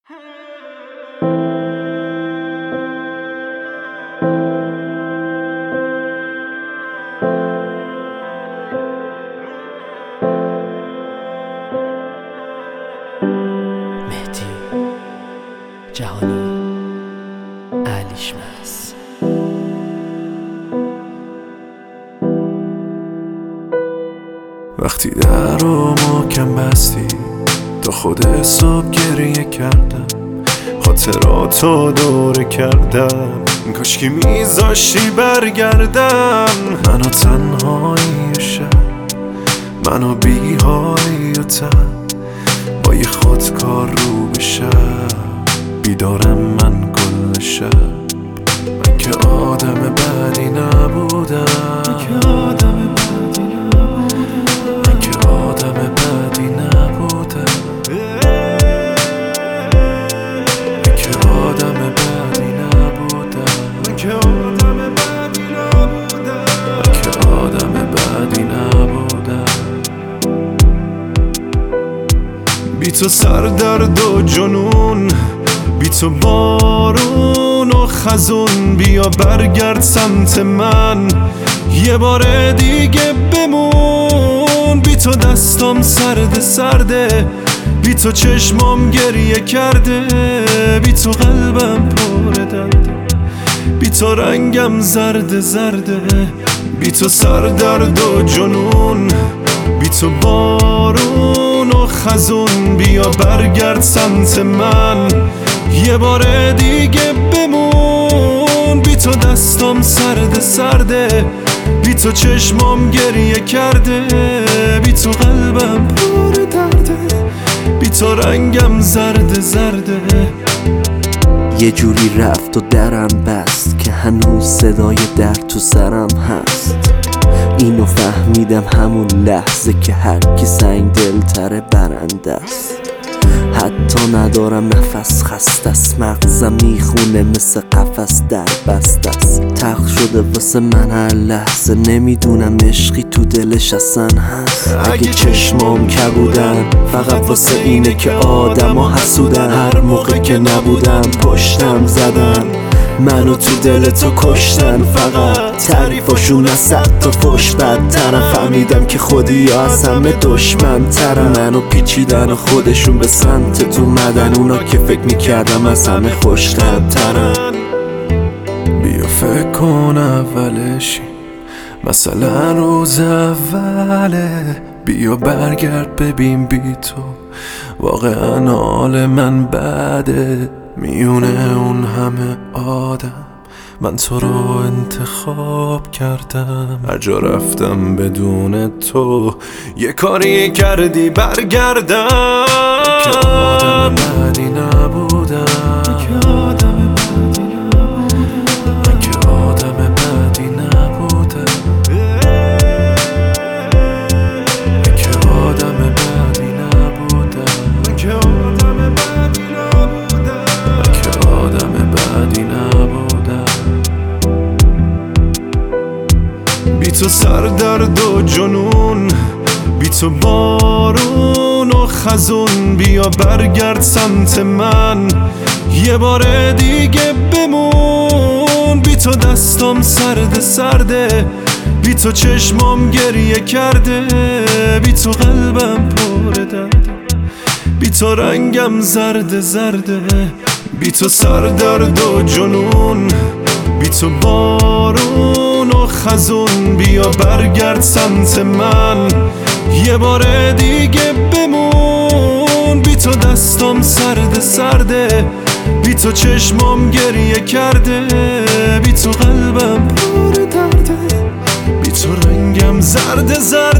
مهدی جهانی علیشمس. وقتی در رو محکم بستی تا خود صبح گریه کردم، خاطراتو دوره کردم، کاش که میذاشتی برگردم. منو تنهایی و شب، منو بیهایی و تن، با یه خودکار رو به شب، بیدارم من کل شب. من که آدم بدی نبودم، من که آدم بدی نبودم، من که آدم بدی نبودم، من که آدم بدی نبودم، من که آدم بدی نبودم. بی تو سردرد و جنون، بی تو بارون و خزون، بیا برگرد سمت من یه بار دیگه بمون. بی تو دستم سرده سرده، بی تو چشمام گریه کرده، بی تو قلبم پر درده، بی تو رنگم زرده زرده. بی تو سردرد و جنون، بی تو بارون و خزون، بیا برگرد سمت من یه بار دیگه بمون. بی تو دستم سرده سرده، بی تو چشمام گریه کرده، بی تو قلبم پر درده، بی تو رنگم زرده زرده. یه جوری رفت و درم بست که هنوز صدای در تو سرم هست. اینو فهمیدم همون لحظه که هر کی سنگ دلتره برنده است. حتی ندارم نفس، خسته است، مغزم میخونه مثل قفس در بسته است. تلخ شده واسه من هر لحظه، نمیدونم عشقی تو دلش اصلا هست. اگه چشمام کبودن فقط واسه اینه که آدما حسودن، هر موقع که نبودم پشتم زدن، منو تو دل تو کشتن. فقط تعریفاشون از 100 تا فوش بدترن، فهمیدم که خودی از همه دشمن ترن. منو پیچیدن و خودشون به سمت تو مدن، اونا که فکر میکردم از همه خوشترن. بیا فکر کن اولشی، مثلا روز اوله، بیا برگرد ببین بی تو واقعا حال من بده. میونه اون همه آدم من تو رو انتخاب کردم، هر جا رفتم بدون تو یه کاری کردی برگردم. که آدم بدی نبودم، که آدم بدی نبودم، که آدم بدی نبودم، که آدم بدی نبودم، که آدم بدی نبودم، که آدم بدی نبودم. بی تو سردرد و جنون، بی تو بارون و خزون، بیا برگرد سمت من یه بار دیگه بمون. بی تو دستم سرده سرده، بی تو چشمام گریه کرده، بی تو قلبم پر درده، بی تو رنگم زرده زرده. بی تو سردرد و جنون، بی تو بارون و خزون، بیا برگرد سمت من یه بار دیگه بمون. بی تو دستم سرده سرده، بی تو چشمام گریه کرده، بی تو قلبم پر درده، بی تو رنگم زرده زرده.